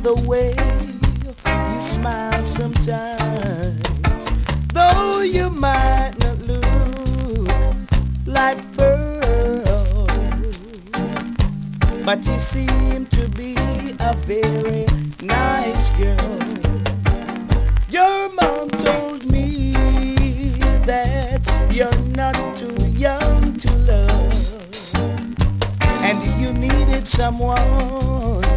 the way you smile sometimes. Though you might not look like pearl, but you seem to be a very nice girl. Your mom told me that you're not too young to love, and you needed someone